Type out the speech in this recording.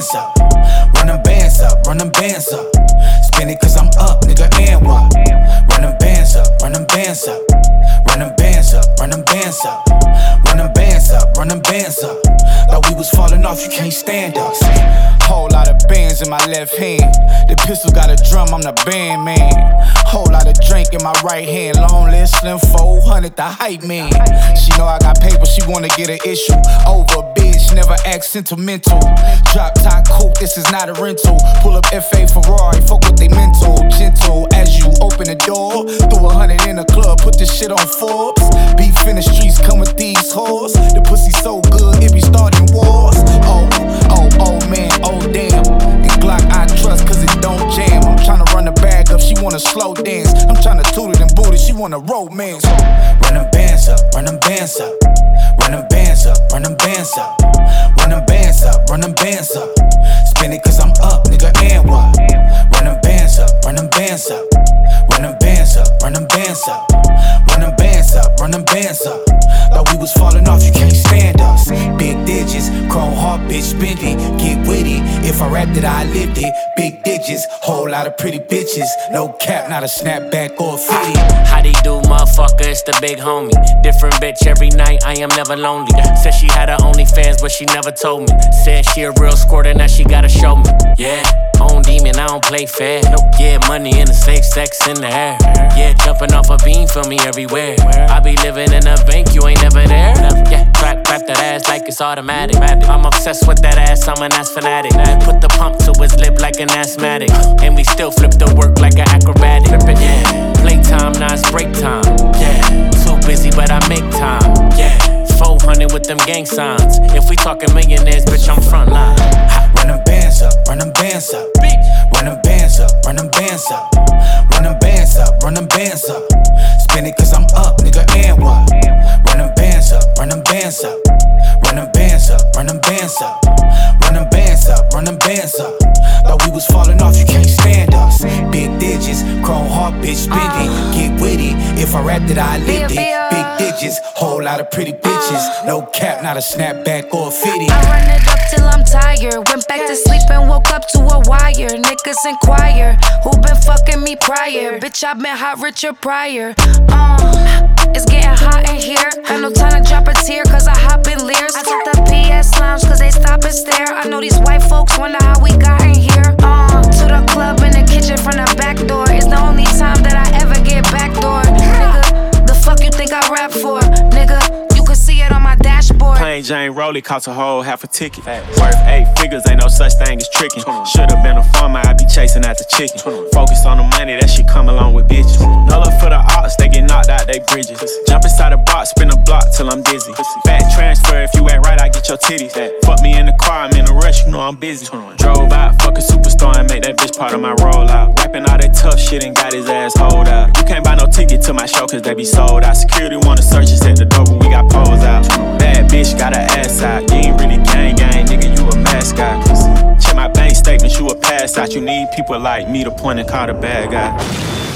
bands up. Run them bands up, run them bands up. Spin it cause I'm up, nigga, and what? Run them bands up, run them bands up. Run them bands up, run them bands up. Run them bands up, run them bands up. Thought we was falling off, you can't stand us. Whole lot of bands in my left hand. The pistol got a drum, I'm the band man. Whole lot of drink in my right hand. Long live Slim 400, the hype man. She know I got paper, she wanna get an issue. Over bitch, never act sentimental. Drop top coupe, this is not a rental. Pull up FA Ferrari, fuck with they mental. Gentle as you open the door. Throw 100 in the club, put this shit on Forbes. Beef in the streets, come with these whores. The pussy so good, it be starting wars. Oh man, oh damn. And Glock I trust cause it don't jam. I'm tryna run the bag up, she wanna slow dance. I'm tryna toot it and boot it, she wanna romance. Run them bands up, run them bands up. Run them bands up, run them bands up. Run them bands up, run them bands up. Spin it cause I'm up, nigga, and what? Run them bands up, run them bands up. Run them bands up, run them bands up. Run them bands up, run them bands up. Thought we was falling off, you can't stand us. Big digits, chrome heart, bitch, spend it. Get witty, if I rapped it, I lived it. Big digits, whole lot of pretty bitches. No cap, not a snapback or a fitty. How they do, motherfucker, it's the big homie. Different bitch every night, I am never lonely. Said she had her OnlyFans, but she never told me. Said she a real squirter, now she gotta show me. Yeah, own demon, I don't play fair. Nope. Yeah, money in the safe, sex in the air. Yeah, jumping off a beam for me everywhere. I be living in a bank, you ain't never there. Yeah, clap that ass like it's automatic. I'm obsessed with that ass, I'm an ass fanatic. Put the pump to his lip like an asthmatic. And we still flip the work like an acrobatic. Yeah, playtime, now it's break time. Yeah, too busy but I make time. Yeah, 400 with them gang signs. If we talking millionaires, bitch, I'm frontline. Run them bands up, run them bands up. Run them bands up, run them bands up. Run them bands up, run them bands up. Spin it cause I'm up, nigga, and what? Run them bands up, run them bands up. Run them bands up, run them bands up. Run them bands up, run them bands up. Thought we was falling off, you can't stand us. Big digits, chrome heart, bitch, spend it. Get witty, if I rapped it, I lived it. Big digits, whole lot of pretty bitches. No cap, not a snapback or a fitty. I run it up till I'm tired. Went back to sleep and woke up to a wire. Niggas inquire, who been fucking me prior? Bitch, I been hot Richard Pryor. It's getting hot in here. Got no time to drop a tear, cause I hop in Lears. I took the PS lounge, cause they stop and stare. I know these white folks wonder how we got in here. To the club in the kitchen from the back door. It's the only time that I ever get backdoor. Nigga, the fuck you think I rap for? Nigga, you can see it on my dashboard. Plain Jane Rollie cost a whole half a ticket. Worth 8 figures, ain't no such thing as tricking. Should've been a farmer, I be chasing after chicken. Focus on the money, that shit come along with bitches. No love for the ops, they get knocked out they bridges. Jump inside the box, spin a block till I'm dizzy. Fat transfer, if you act right, I get your titties. Fuck me in the car, I'm in a rush, you know I'm busy. Drove out, fuck a superstar and make that bitch part of my rollout. Rapping all that tough shit and got his ass hold out. You can't buy no ticket to my show cause they be sold out. Security wanna search us at the door, but we got poles out. Bad bitch got her ass out. You ain't really gang, nigga, you a mascot. Check my bank statements, you a pass out. You need people like me to point and call the bad guy.